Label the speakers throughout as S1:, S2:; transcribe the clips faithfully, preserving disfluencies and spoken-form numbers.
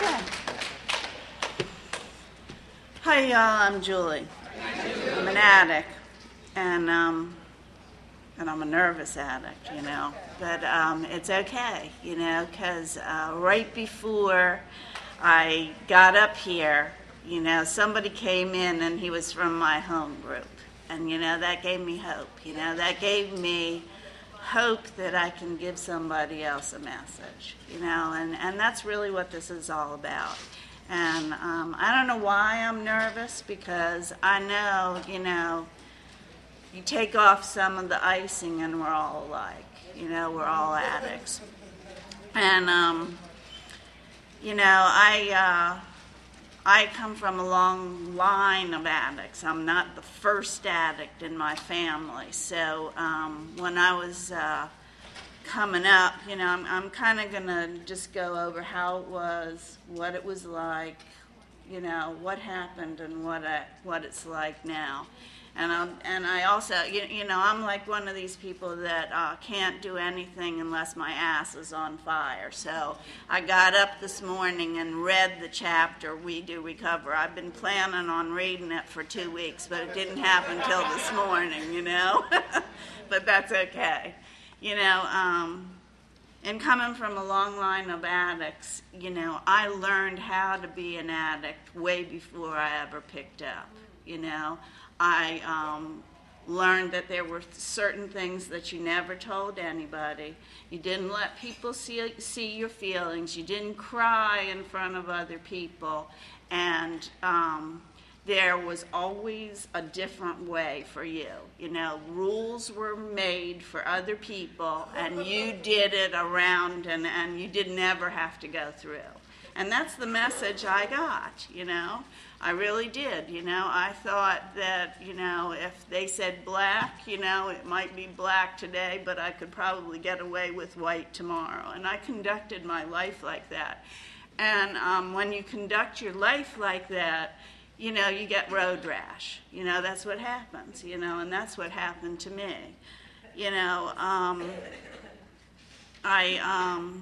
S1: Okay. Hi, y'all. I'm Julie. I'm an addict, and um, and I'm a nervous addict, you know. But um, it's okay, you know, because uh, right before I got up here, you know, somebody came in, and he was from my home group, and you know that gave me hope. You know, that gave me hope that I can give somebody else a message, you know, and, and that's really what this is all about. And um, I don't know why I'm nervous, because I know, you know, you take off some of the icing and we're all alike, you know, we're all addicts. And, um, you know, I... Uh, I come from a long line of addicts. I'm not the first addict in my family. So um, when I was uh, coming up, you know, I'm, I'm kind of going to just go over how it was, what it was like, you know, what happened and what I, what it's like now. And, I'll, and I also, you, you know, I'm like one of these people that uh, can't do anything unless my ass is on fire. So I got up this morning and read the chapter, We Do Recover. I've been planning on reading it for two weeks, but it didn't happen till this morning, you know. But that's okay. You know, um, and coming from a long line of addicts, you know, I learned how to be an addict way before I ever picked up, you know. I um, learned that there were certain things that you never told anybody. You didn't let people see, see your feelings. You didn't cry in front of other people. And um, there was always a different way for you. You know, rules were made for other people, and you did it around, and, and you didn't ever have to go through. And that's the message I got, you know. I really did, you know. I thought that, you know, if they said black, you know, it might be black today, but I could probably get away with white tomorrow. And I conducted my life like that. And um, when you conduct your life like that, you know, you get road rash. You know, that's what happens, you know, and that's what happened to me. You know, um, I... Um,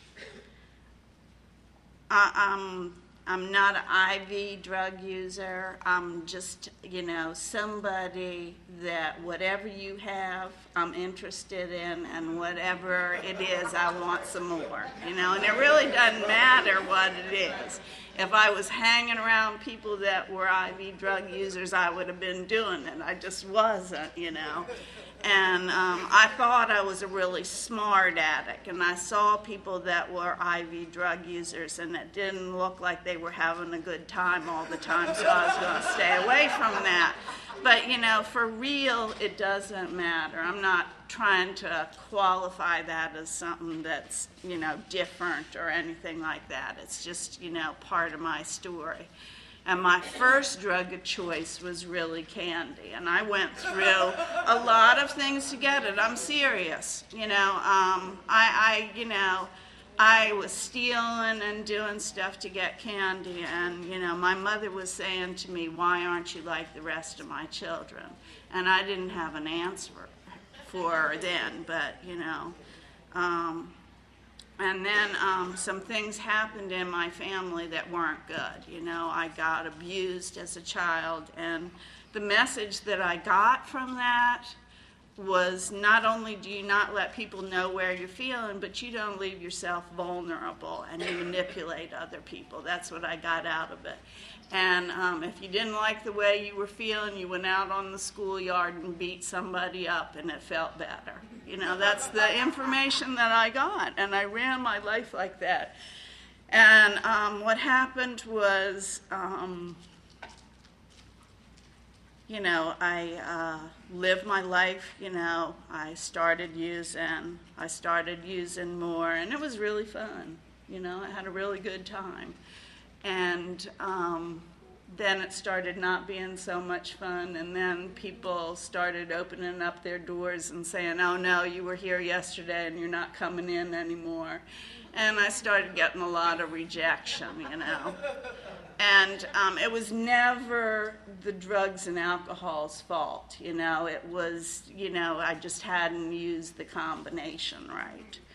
S1: I, I'm, I'm not an I V drug user. I'm just, you know, somebody that whatever you have, I'm interested in, and whatever it is, I want some more, you know, and it really doesn't matter what it is. If I was hanging around people that were I V drug users, I would have been doing it. I just wasn't, you know. And um, I thought I was a really smart addict, and I saw people that were I V drug users, and it didn't look like they were having a good time all the time, so I was going to stay away from that. But, you know, for real, it doesn't matter. I'm not trying to qualify that as something that's, you know, different or anything like that. It's just, you know, part of my story. And my first drug of choice was really candy. And I went through a lot of things to get it. I'm serious. You know, um, I, I, you know, I was stealing and doing stuff to get candy. And, you know, my mother was saying to me, why aren't you like the rest of my children? And I didn't have an answer for her then, but, you know. Um, And then um, some things happened in my family that weren't good. You know, I got abused as a child, and the message that I got from that was not only do you not let people know where you're feeling, but you don't leave yourself vulnerable and you manipulate other people. That's what I got out of it. And um, if you didn't like the way you were feeling, you went out on the schoolyard and beat somebody up, and it felt better. You know, that's the information that I got, and I ran my life like that. And um, what happened was, um, you know, I uh, lived my life, you know, I started using, I started using more, and it was really fun. You know, I had a really good time. And um, then it started not being so much fun, and then people started opening up their doors and saying, oh no, you were here yesterday and you're not coming in anymore. And I started getting a lot of rejection, you know. And um, it was never the drugs and alcohol's fault, you know. It was, you know, I just hadn't used the combination right.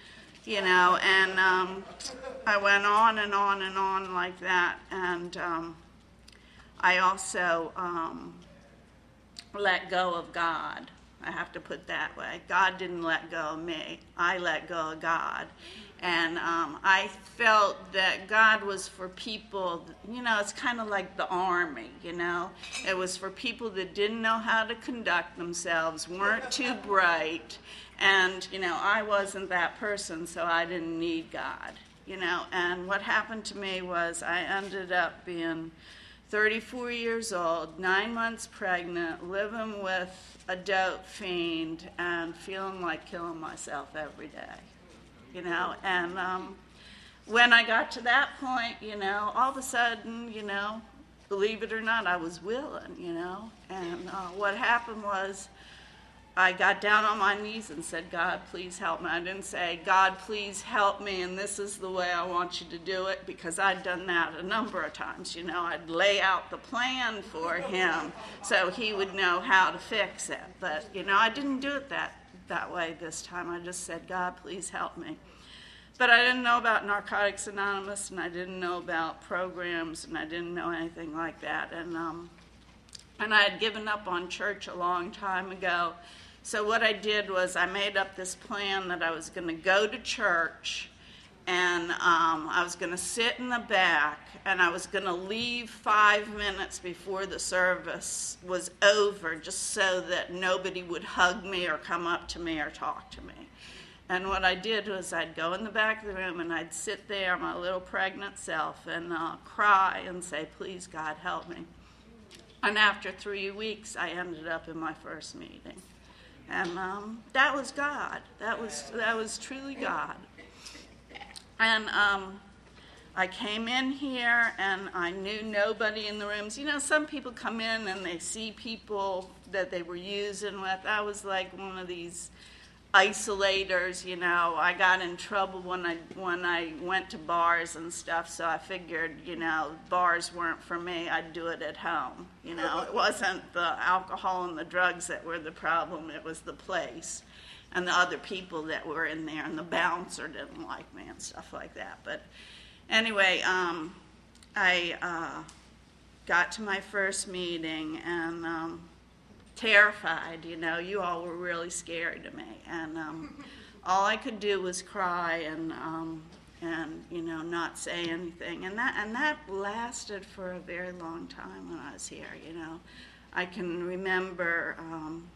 S1: you know, and um, I went on and on and on like that. And um, I also um, let go of God. I have to put that way. God didn't let go of me. I let go of God. And um, I felt that God was for people, you know, it's kind of like the army, you know. It was for people that didn't know how to conduct themselves, weren't too bright. And, you know, I wasn't that person, so I didn't need God, you know. And what happened to me was I ended up being thirty-four years old, nine months pregnant, living with a dope fiend, and feeling like killing myself every day, you know. And um, when I got to that point, you know, all of a sudden, you know, believe it or not, I was willing, you know. And uh, what happened was I got down on my knees and said, God, please help me. I didn't say, God, please help me, and this is the way I want you to do it, because I'd done that a number of times. You know, I'd lay out the plan for him so he would know how to fix it. But, you know, I didn't do it that, that way this time. I just said, God, please help me. But I didn't know about Narcotics Anonymous, and I didn't know about programs, and I didn't know anything like that. And, um, and I had given up on church a long time ago. So what I did was I made up this plan that I was going to go to church, and um, I was going to sit in the back, and I was going to leave five minutes before the service was over, just so that nobody would hug me or come up to me or talk to me. And what I did was I'd go in the back of the room, and I'd sit there, my little pregnant self, and uh, cry and say, please, God, help me. And after three weeks, I ended up in my first meeting. And um, that was God. That was that was truly God. And um, I came in here, and I knew nobody in the rooms. You know, some people come in and they see people that they were using with. I was like one of these isolators, you know. I got in trouble when I when I went to bars and stuff, so I figured, you know, bars weren't for me. I'd do it at home. You know, it wasn't the alcohol and the drugs that were the problem. It was the place and the other people that were in there, and the bouncer didn't like me and stuff like that. But anyway, um, I uh, got to my first meeting, and um, terrified, you know, you all were really scary to me, and um, all I could do was cry and um, and you know, not say anything, and that and that lasted for a very long time when I was here. You know, I can remember um,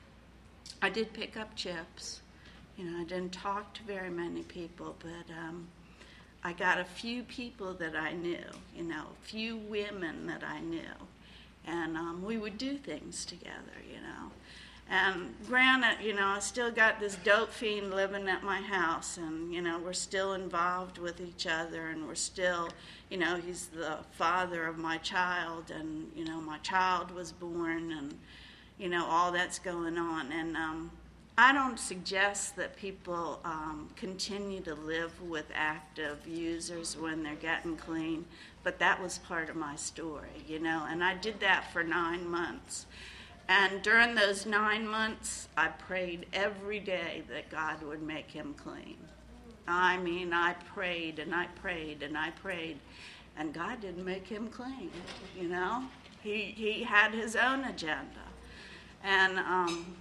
S1: I did pick up chips. You know, I didn't talk to very many people, but um, I got a few people that I knew. You know, a few women that I knew. And um, we would do things together, you know. And granted, you know, I still got this dope fiend living at my house, and, you know, we're still involved with each other, and we're still, you know, he's the father of my child, and, you know, my child was born, and, you know, all that's going on. And um, I don't suggest that people um, continue to live with active users when they're getting clean, but that was part of my story, you know, and I did that for nine months. And during those nine months, I prayed every day that God would make him clean. I mean, I prayed and I prayed and I prayed, and God didn't make him clean, you know. He, he had his own agenda. And um,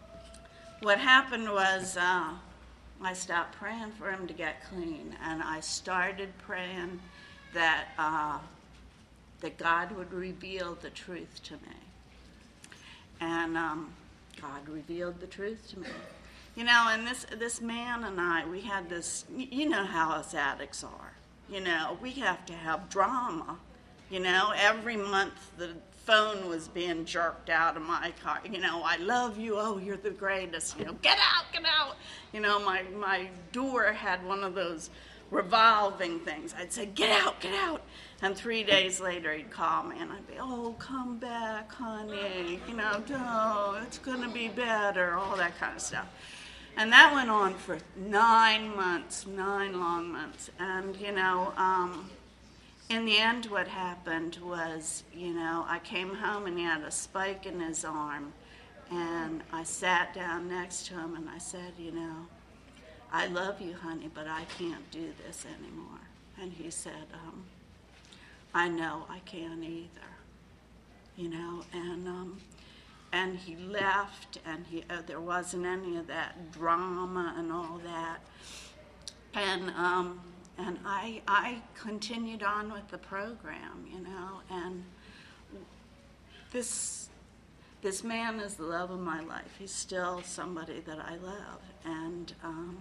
S1: what happened was uh, I stopped praying for him to get clean, and I started praying that uh, that God would reveal the truth to me. And um, God revealed the truth to me. You know, and this this man and I, we had this, you know how us addicts are. You know, we have to have drama. You know, every month the phone was being jerked out of my car. You know, I love you, oh, you're the greatest. You know, get out, get out. You know, my, my door had one of those revolving things. I'd say, get out, get out. And three days later, he'd call me, and I'd be, oh, come back, honey. You know, oh, it's going to be better, all that kind of stuff. And that went on for nine months, nine long months. And, you know, um, in the end, what happened was, you know, I came home, and he had a spike in his arm. And I sat down next to him, and I said, you know, I love you, honey, but I can't do this anymore. And he said, um, I know I can't either, you know, and um, and he left, and he uh, there wasn't any of that drama and all that, and um, and I I continued on with the program, you know, and this this man is the love of my life. He's still somebody that I love, and um,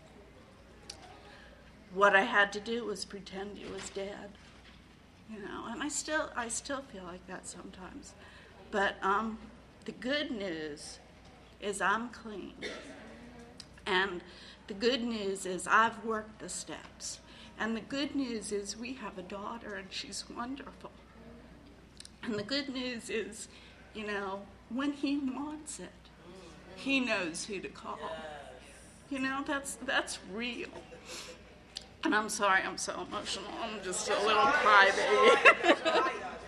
S1: what I had to do was pretend he was dead. You know, and I still, I still feel like that sometimes. But um, the good news is I'm clean. And the good news is I've worked the steps. And the good news is we have a daughter and she's wonderful. And the good news is, you know, when he wants it, he knows who to call. You know, that's that's real. And I'm sorry, I'm so emotional. I'm just a little crybaby.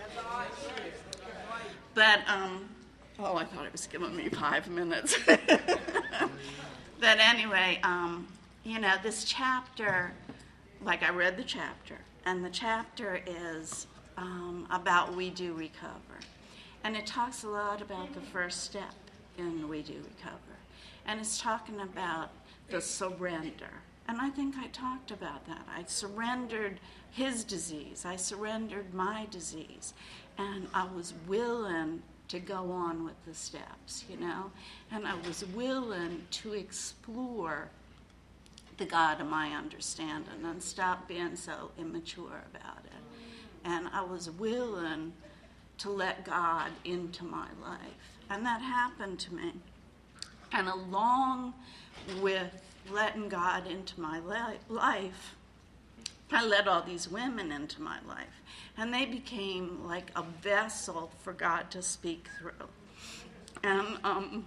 S1: But, um, oh, I thought it was giving me five minutes. But anyway, um, you know, this chapter, like I read the chapter, and the chapter is um, about We Do Recover. And it talks a lot about the first step in We Do Recover. And it's talking about the surrender. And I think I talked about that. I surrendered his disease. I surrendered my disease. And I was willing to go on with the steps, you know? And I was willing to explore the God of my understanding and stop being so immature about it. And I was willing to let God into my life. And that happened to me. And along with letting God into my li- life, I let all these women into my life. And they became like a vessel for God to speak through. And um,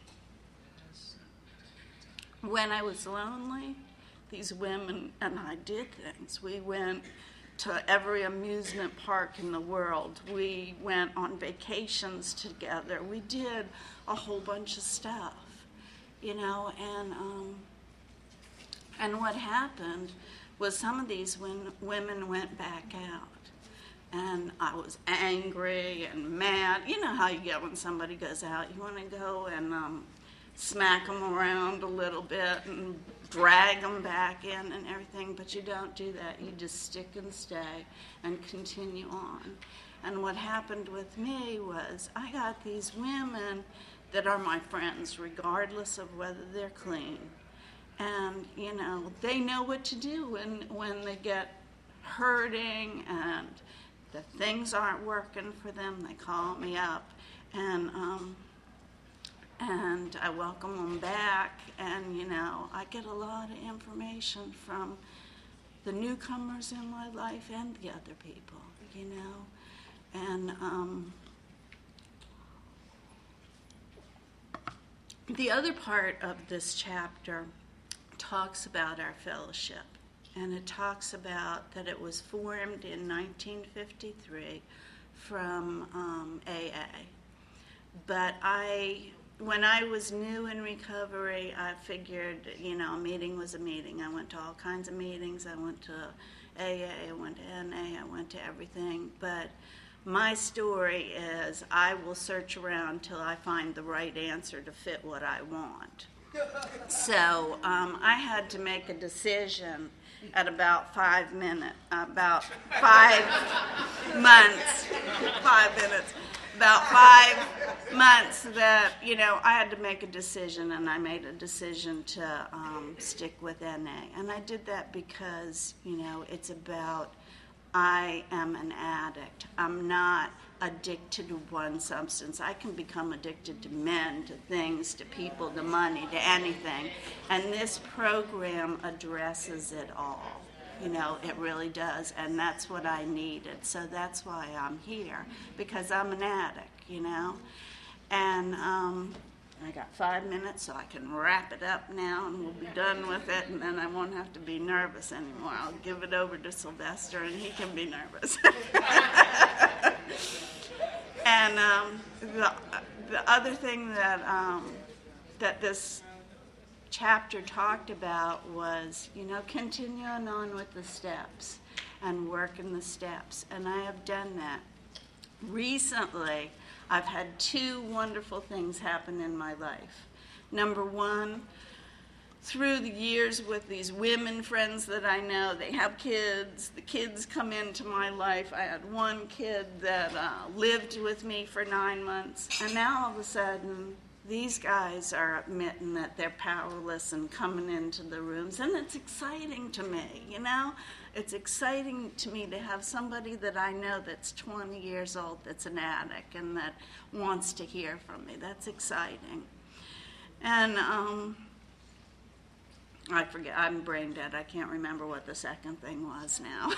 S1: when I was lonely, these women and I did things. We went to every amusement park in the world. We went on vacations together. We did a whole bunch of stuff, you know, and um, and what happened was some of these win- women went back out. And I was angry and mad. You know how you get when somebody goes out. You want to go and um, smack them around a little bit and drag them back in and everything, but you don't do that. You just stick and stay and continue on. And what happened with me was I got these women that are my friends, regardless of whether they're clean. And, you know, they know what to do when, when they get hurting and the things aren't working for them. They call me up, and um, and I welcome them back. And, you know, I get a lot of information from the newcomers in my life and the other people, you know. And um, the other part of this chapter talks about our fellowship, and it talks about that it was formed in nineteen fifty-three from um, A A. But I, when I was new in recovery, I figured, you know, a meeting was a meeting. I went to all kinds of meetings. I went to A A, I went to N A, I went to everything. But my story is I will search around till I find the right answer to fit what I want. So um, I had to make a decision at about five minutes, about five months, five minutes, about five months that, you know, I had to make a decision, and I made a decision to um, stick with N A. And I did that because, you know, it's about I am an addict. I'm not addicted to one substance. I can become addicted to men, to things, to people, to money, to anything. And this program addresses it all. You know, it really does. And that's what I needed. So that's why I'm here, because I'm an addict, you know. And um, I got five minutes, so I can wrap it up now, and we'll be done with it, and then I won't have to be nervous anymore. I'll give it over to Sylvester, and he can be nervous. And um, the the other thing that um, that this chapter talked about was, you know, continuing on with the steps and working the steps. And I have done that. Recently, I've had two wonderful things happen in my life. Number one, through the years with these women friends that I know, they have kids. The kids come into my life. I had one kid that uh, lived with me for nine months. And now all of a sudden, these guys are admitting that they're powerless and coming into the rooms. And it's exciting to me, you know? It's exciting to me to have somebody that I know that's twenty years old that's an addict and that wants to hear from me. That's exciting. And um, I forget, I'm brain dead. I can't remember what the second thing was now.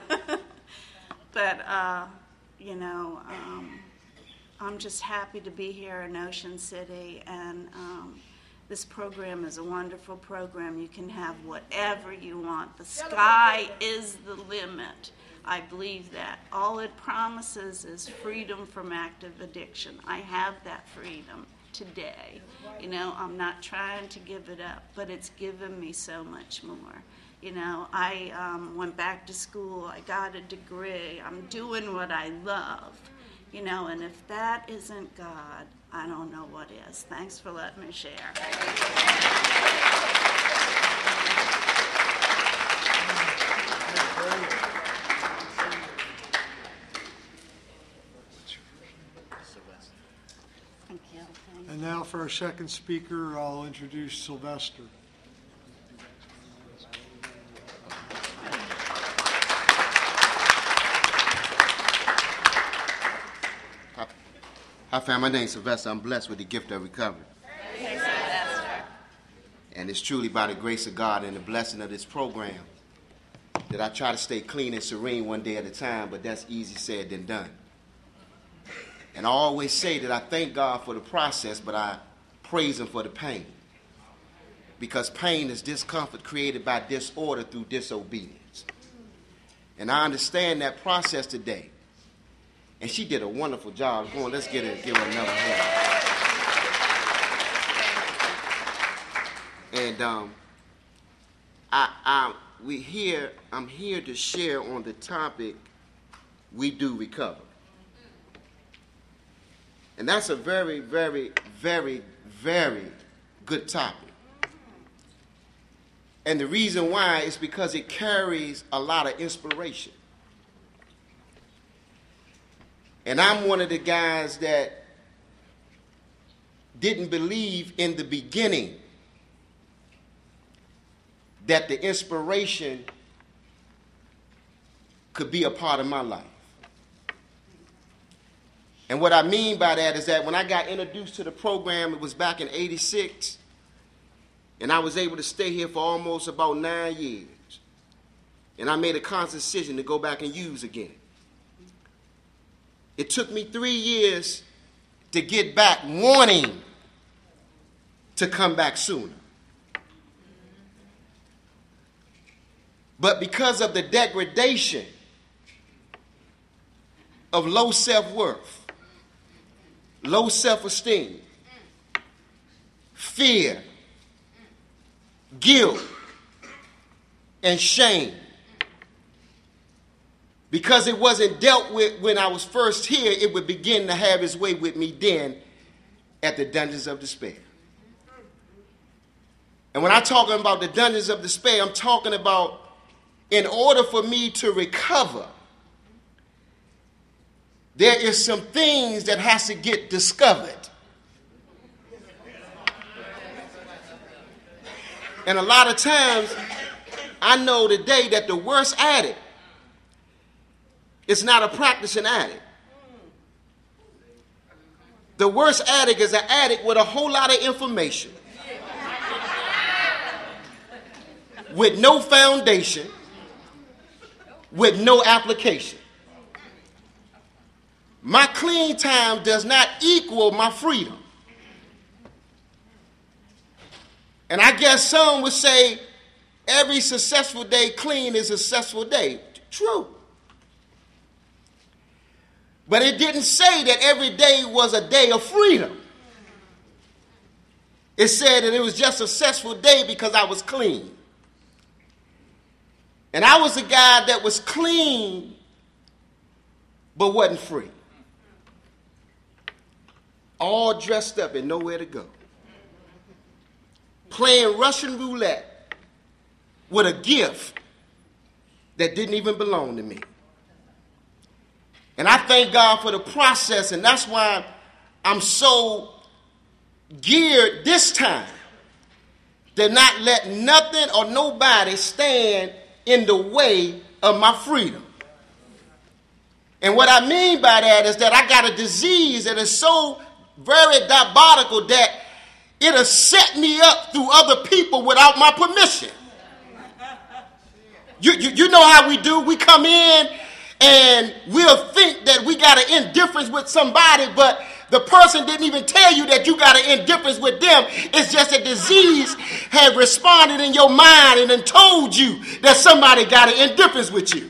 S1: But, uh, you know, um, I'm just happy to be here in Ocean City, and um, this program is a wonderful program. You can have whatever you want. The sky is the limit. I believe that. All it promises is freedom from active addiction. I have that freedom today. You know, I'm not trying to give it up, but it's given me so much more. You know, I um, went back to school. I got a degree. I'm doing what I love. You know, and if that isn't God, I don't know what is. Thanks for letting me share. Thank you.
S2: And now for our second speaker, I'll introduce Sylvester.
S3: Hi, fam. My name's Sylvester. I'm blessed with the gift of recovery.
S1: Hey, Sylvester.
S3: And it's truly by the grace of God and the blessing of this program that I try to stay clean and serene one day at a time, but that's easy said than done. And I always say that I thank God for the process, but I praise Him for the pain. Because pain is discomfort created by disorder through disobedience. And I understand that process today. And she did a wonderful job. Go on, let's get her, give her another hand. And um, I, I, we here. I'm here to share on the topic, we do recover. And that's a very, very, very, very good topic. And the reason why is because it carries a lot of inspiration. And I'm one of the guys that didn't believe in the beginning that the inspiration could be a part of my life. And what I mean by that is that when I got introduced to the program, it was back in eighty-six, and I was able to stay here for almost about nine years. And I made a conscious decision to go back and use again. It took me three years to get back, wanting to come back sooner. But because of the degradation of low self-worth, low self-esteem, fear, guilt, and shame, because it wasn't dealt with when I was first here, it would begin to have its way with me then at the dungeons of despair. And when I'm talking about the dungeons of despair, I'm talking about in order for me to recover, there is some things that has to get discovered. And a lot of times, I know today that the worst addict is not a practicing addict. The worst addict is an addict with a whole lot of information, with no foundation, with no application. My clean time does not equal my freedom. And I guess some would say every successful day clean is a successful day. True. But it didn't say that every day was a day of freedom. it said that it was just a successful day because I was clean. And I was a guy that was clean, but wasn't free. All dressed up and nowhere to go. Playing Russian roulette with a gift that didn't even belong to me. And I thank God for the process, and that's why I'm so geared this time to not let nothing or nobody stand in the way of my freedom. And what I mean by that is that I got a disease that is so very diabolical that it'll set me up through other people without my permission. You, you, you know how we do. We come in and we'll think that we got an indifference with somebody, but the person didn't even tell you that you got an indifference with them. It's just a disease had responded in your mind and then told you that somebody got an indifference with you.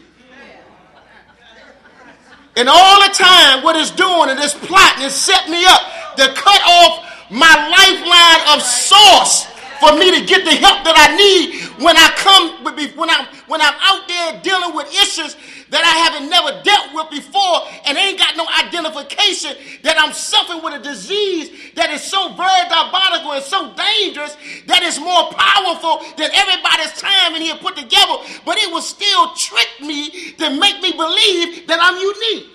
S3: And all the time, what it's doing and it's plotting is setting me up to cut off my lifeline of source for me to get the help that I need when I come when I'm when I'm out there dealing with issues that I haven't never dealt with before and ain't got no identification that I'm suffering with a disease that is so very diabolical and so dangerous that it's more powerful than everybody's time in here put together, but it will still trick me to make me believe that I'm unique.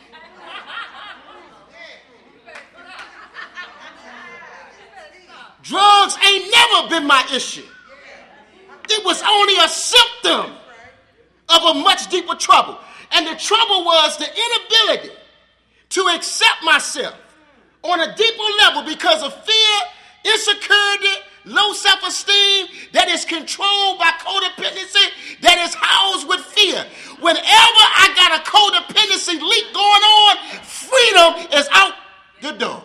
S3: Drugs ain't never been my issue. It was only a symptom of a much deeper trouble. And the trouble was the inability to accept myself on a deeper level because of fear, insecurity, low self-esteem that is controlled by codependency, that is housed with fear. Whenever I got a codependency leak going on, freedom is out the door.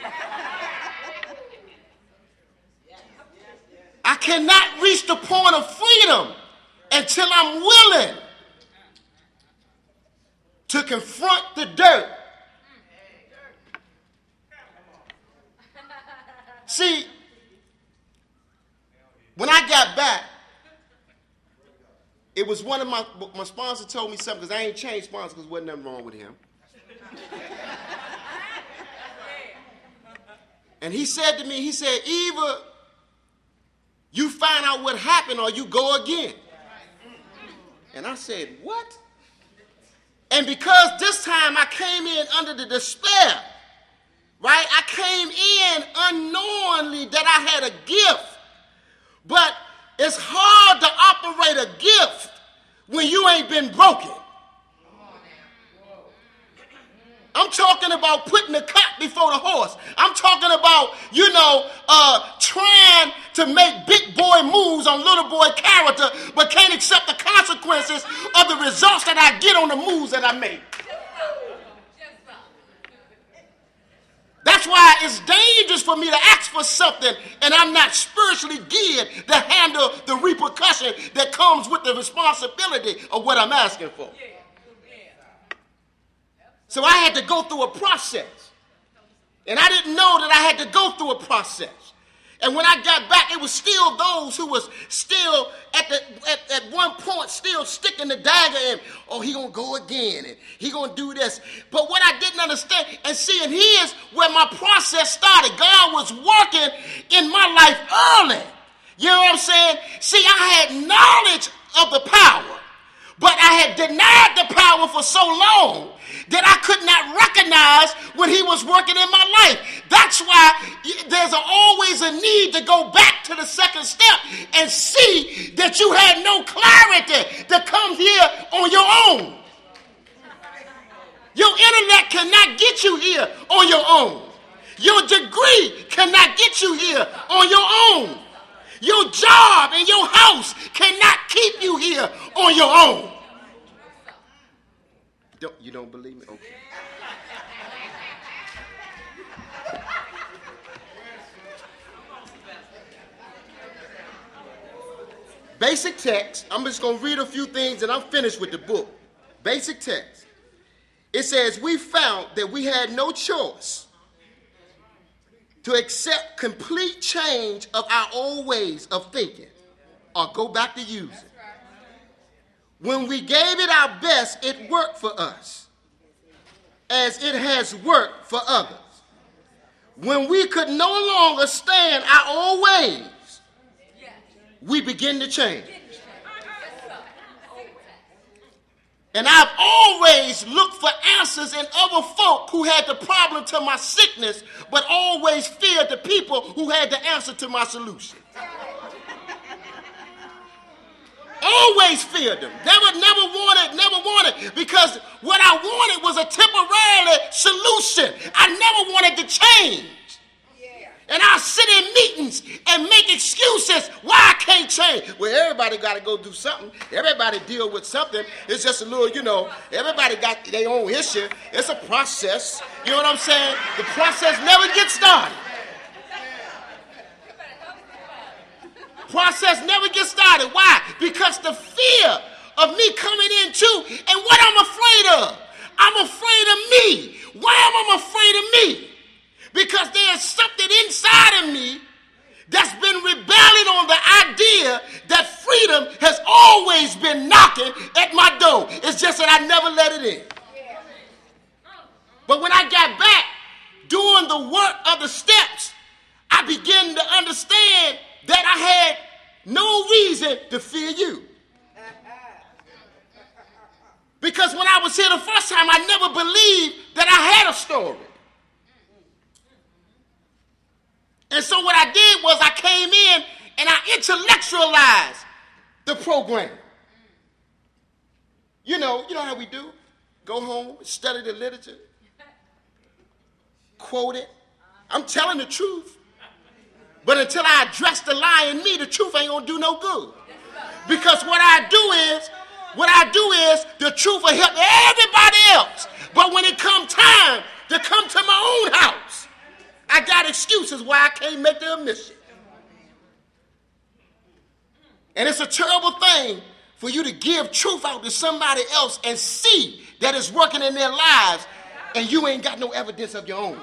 S3: I cannot reach the point of freedom until I'm willing to confront the dirt. See, when I got back, it was one of my, my sponsor told me something, because I ain't changed sponsors because there wasn't nothing wrong with him. And he said to me, he said, either you find out what happened or you go again. And I said, what? And because this time I came in under the despair, right? I came in unknowingly that I had a gift. But it's hard to operate a gift when you ain't been broken. I'm talking about putting the cart before the horse. I'm talking about, you know, uh, trying to make big boy moves on little boy character, but can't accept the consequences of the results that I get on the moves that I make. That's why it's dangerous for me to ask for something and I'm not spiritually geared to handle the repercussion that comes with the responsibility of what I'm asking for. So I had to go through a process. And I didn't know that I had to go through a process. And when I got back, it was still those who was still at the at, at one point still sticking the dagger in. Oh, he gonna go again, and he gonna do this. But what I didn't understand, and see, and here's where my process started. God was working in my life early. You know what I'm saying? See, I had knowledge of the power, but I had denied the power for so long that I could not recognize when he was working in my life. That's why there's always a need to go back to the second step and see that you had no clarity to come here on your own. Your intellect cannot get you here on your own. Your degree cannot get you here on your own. Your job and your house cannot keep you here on your own. Don't, you don't believe me? Okay. Basic text. I'm just going to read a few things and I'm finished with the book. Basic text. It says, we found that we had no choice to accept complete change of our old ways of thinking or go back to using. When we gave it our best, it worked for us, as it has worked for others. When we could no longer stand our old ways, we begin to change. And I've always looked for answers in other folk who had the problem to my sickness, but always feared the people who had the answer to my solution. Always feared them. Never, never wanted, never wanted, because what I wanted was a temporary solution. I never wanted to change. And I sit in meetings and make excuses why I can't change. Well, everybody got to go do something. Everybody deal with something. It's just a little, you know, everybody got their own issue. It's a process. You know what I'm saying? The process never gets started. Process never gets started. Why? Because the fear of me coming in too, and what I'm afraid of. I'm afraid of me. Why am I afraid of me? Because there's something inside of me that's been rebelling on the idea that freedom has always been knocking at my door. It's just that I never let it in. But when I got back doing the work of the steps, I began to understand that I had no reason to fear you. Because when I was here the first time, I never believed that I had a story. And so what I did was I came in and I intellectualized the program. You know, you know how we do. Go home, study the literature, quote it. I'm telling the truth. But until I address the lie in me, the truth ain't gonna do no good. Because what I do is, what I do is, the truth will help everybody else. But when it come time to come to my own house, I got excuses why I can't make the mission. And it's a terrible thing for you to give truth out to somebody else and see that it's working in their lives and you ain't got no evidence of your own.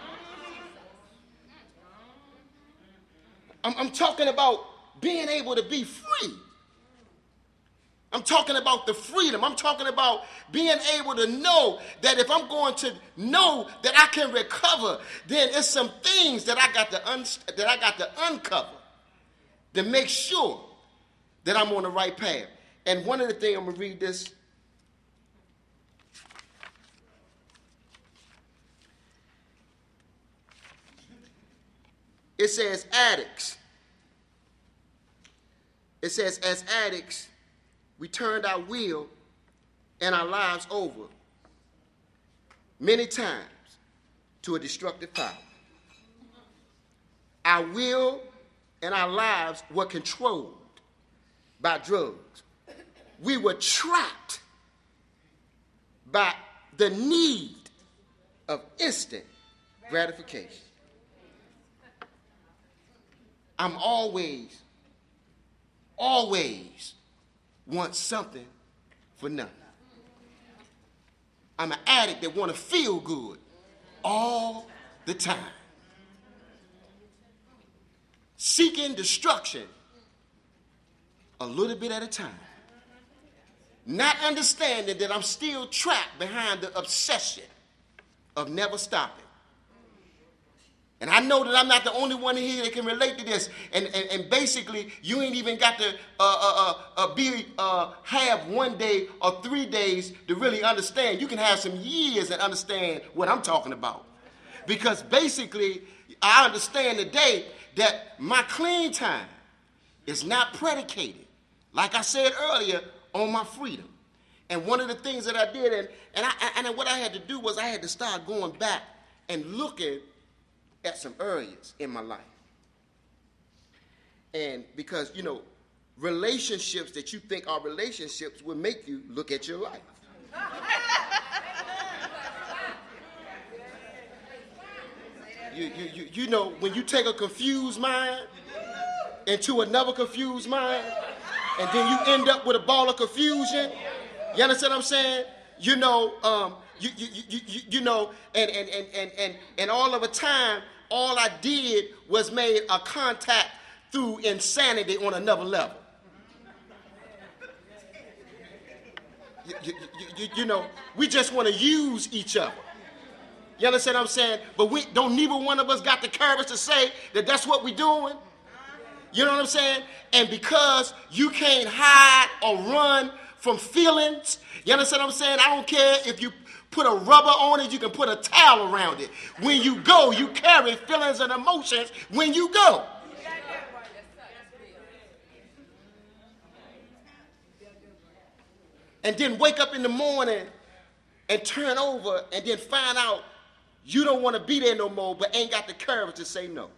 S3: I'm, I'm talking about being able to be free. I'm talking about the freedom. I'm talking about being able to know that if I'm going to know that I can recover, then it's some things that I got to un- that I got to uncover to make sure that I'm on the right path. And one of the things, I'm going to read this. It says addicts. It says as addicts, we turned our will and our lives over many times to a destructive power. Our will and our lives were controlled by drugs. We were trapped by the need of instant gratification. I'm always, always want something for nothing. I'm an addict that want to feel good all the time. Seeking destruction a little bit at a time. Not understanding that I'm still trapped behind the obsession of never stopping. And I know that I'm not the only one here that can relate to this. And, and, and basically, you ain't even got to uh, uh, uh, be uh, have one day or three days to really understand. You can have some years and understand what I'm talking about. Because basically, I understand today that my clean time is not predicated, like I said earlier, on my freedom. And one of the things that I did, and, and, I, and what I had to do was I had to start going back and looking at some areas in my life. And because, you know, relationships that you think are relationships will make you look at your life. you, you, you, you know, when you take a confused mind into another confused mind, and then you end up with a ball of confusion, you understand what I'm saying? You know, um, You, you, you, you, you know, and, and, and, and, and, and all of a time, all I did was made a contact through insanity on another level. You, you, you, you know, we just want to use each other. You understand what I'm saying? But we don't, neither one of us got the courage to say that that's what we're doing. You know what I'm saying? And because you can't hide or run from feelings, you understand what I'm saying? I don't care if you put a rubber on it, you can put a towel around it. When you go, you carry feelings and emotions when you go. And then wake up in the morning and turn over and then find out you don't want to be there no more, but ain't got the courage to say no.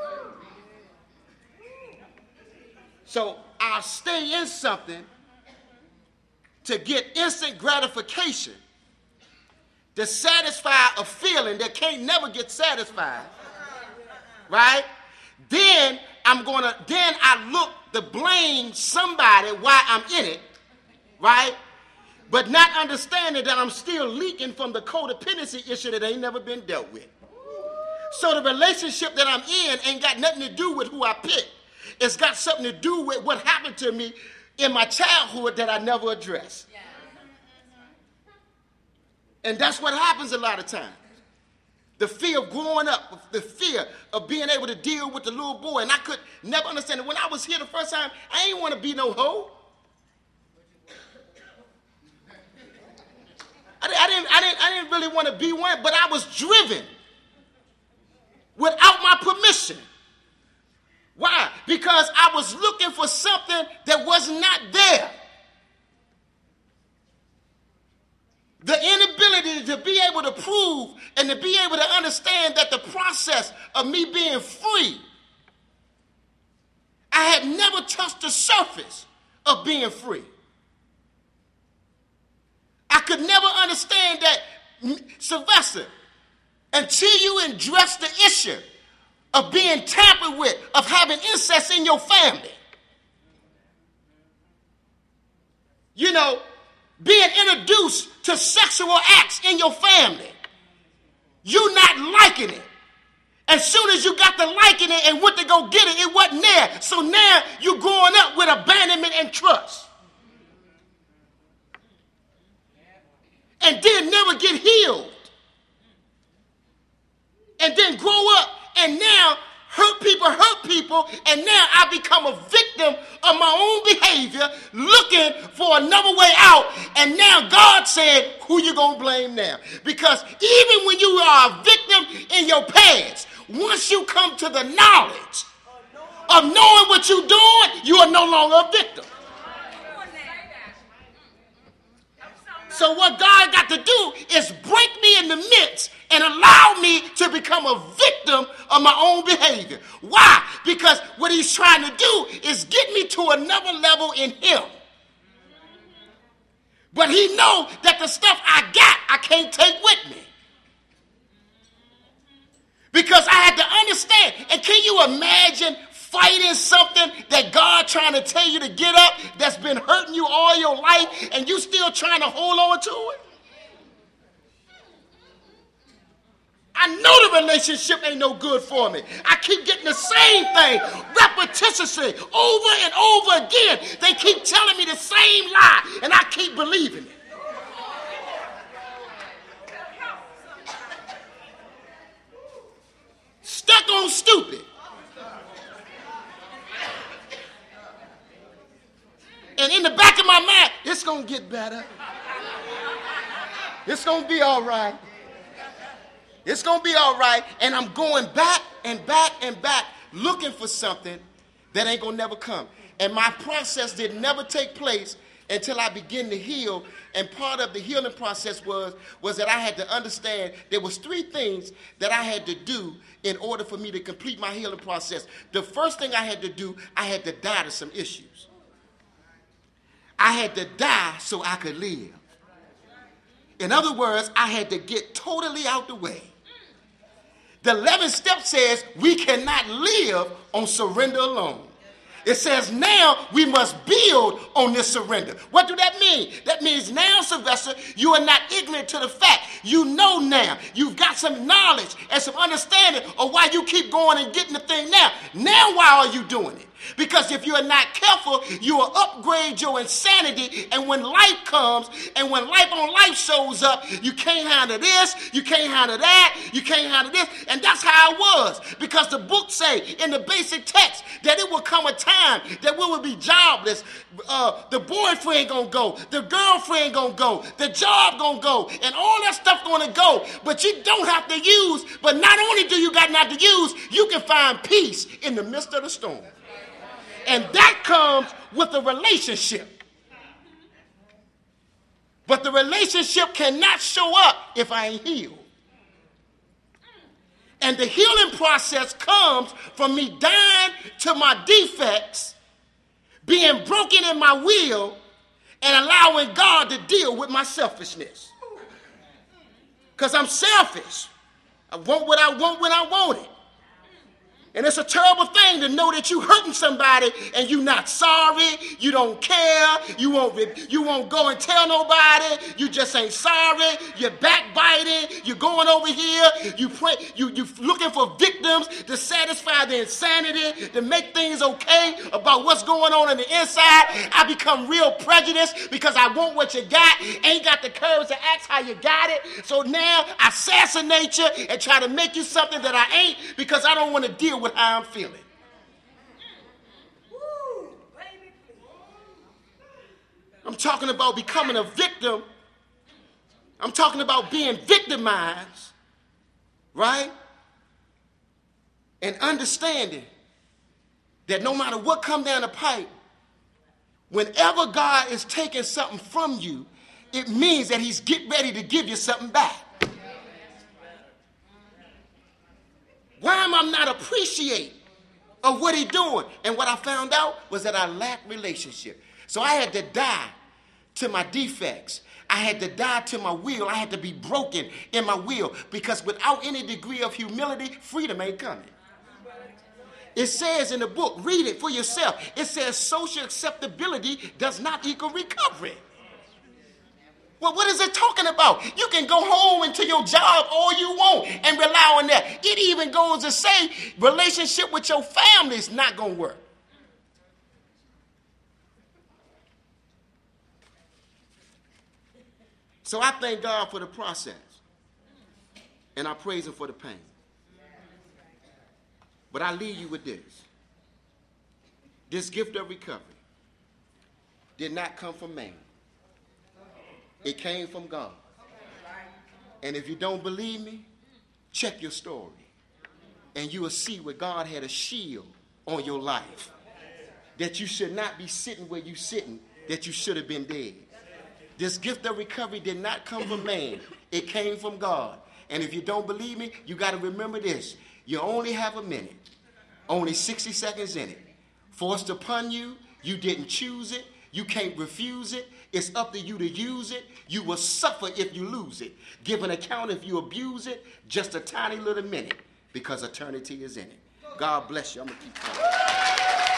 S3: So I'll stay in something to get instant gratification, to satisfy a feeling that can't never get satisfied, right? Then I'm going to, then I look to blame somebody why I'm in it, right? But not understanding that I'm still leaking from the codependency issue that ain't never been dealt with. So the relationship that I'm in ain't got nothing to do with who I picked. It's got something to do with what happened to me in my childhood that I never addressed. And that's what happens a lot of times. The fear of growing up, the fear of being able to deal with the little boy. And I could never understand it. When I was here the first time, I ain't want to be no hoe. I, I, didn't, I, didn't, I didn't really want to be one, but I was driven without my permission. Why? Because I was looking for something that was not there. The inability to be able to prove and to be able to understand that the process of me being free, I had never touched the surface of being free. I could never understand that, Sylvester, until you address the issue of being tampered with, of having incest in your family. You know, being introduced to sexual acts in your family. You not liking it. As soon as you got to liking it and went to go get it, it wasn't there. So now you're growing up with abandonment and trust. And then never get healed. And then grow up and now hurt people hurt people, and now I become a victim of my own behavior, looking for another way out. And now God said, who you gonna blame now? Because even when you are a victim in your past, once you come to the knowledge of knowing what you're doing, you are no longer a victim. So what God got to do is break me in the midst and allow me to become a victim of my own behavior. Why? Because what he's trying to do is get me to another level in him. But he knows that the stuff I got, I can't take with me. Because I had to understand. And can you imagine fighting something that God trying to tell you to get up, that's been hurting you all your life, and you still trying to hold on to it? I know the relationship ain't no good for me. I keep getting the same thing repetitiously over and over again. They keep telling me the same lie, and I keep believing it. Stuck on stupid. And in the back of my mind, it's going to get better. It's going to be all right. It's going to be all right. And I'm going back and back and back looking for something that ain't going to never come. And my process did never take place until I began to heal. And part of the healing process was, was that I had to understand there was three things that I had to do in order for me to complete my healing process. The first thing I had to do, I had to die to some issues. I had to die so I could live. In other words, I had to get totally out the way. The eleventh step says we cannot live on surrender alone. It says now we must build on this surrender. What do that mean? That means now, Sylvester, you are not ignorant to the fact. You know now. You've got some knowledge and some understanding of why you keep going and getting the thing now. Now why are you doing it? Because if you are not careful, you will upgrade your insanity, and when life comes and when life on life shows up, you can't handle this, you can't handle that, you can't handle this, and that's how it was. Because the book say in the basic text that it will come a time that we will be jobless. Uh, the boyfriend gonna go, the girlfriend gonna go, the job gonna go, and all that stuff gonna go. But you don't have to use, but not only do you got not to use, you can find peace in the midst of the storm. And that comes with a relationship. But the relationship cannot show up if I ain't healed. And the healing process comes from me dying to my defects, being broken in my will, and allowing God to deal with my selfishness. Because I'm selfish. I want what I want when I want it. And it's a terrible thing to know that you hurting somebody and you not sorry, you don't care, you won't you won't go and tell nobody, you just ain't sorry, you're backbiting, you're going over here, you pray, you you looking for victims to satisfy the insanity, to make things okay about what's going on in the inside. I become real prejudiced because I want what you got, ain't got the courage to ask how you got it. So now I assassinate you and try to make you something that I ain't because I don't want to deal with how I'm feeling. I'm talking about becoming a victim. I'm talking about being victimized, right? And understanding that no matter what come down the pipe, whenever God is taking something from you, it means that he's getting ready to give you something back. Why am I not appreciating of what he's doing? And what I found out was that I lacked relationship. So I had to die to my defects. I had to die to my will. I had to be broken in my will. Because without any degree of humility, freedom ain't coming. It says in the book, read it for yourself. It says social acceptability does not equal recovery. Well, what is it talking about? You can go home into your job all you want and rely on that. It even goes to say relationship with your family is not going to work. So I thank God for the process. And I praise him for the pain. But I leave you with this. This gift of recovery did not come from man. It came from God. And if you don't believe me, check your story. And you will see where God had a shield on your life. That you should not be sitting where you're sitting, that you should have been dead. This gift of recovery did not come from man. It came from God. And if you don't believe me, you got to remember this. You only have a minute. Only sixty seconds in it. Forced upon you. You didn't choose it. You can't refuse it. It's up to you to use it. You will suffer if you lose it. Give an account if you abuse it. Just a tiny little minute, because eternity is in it. God bless you. I'm going to keep going.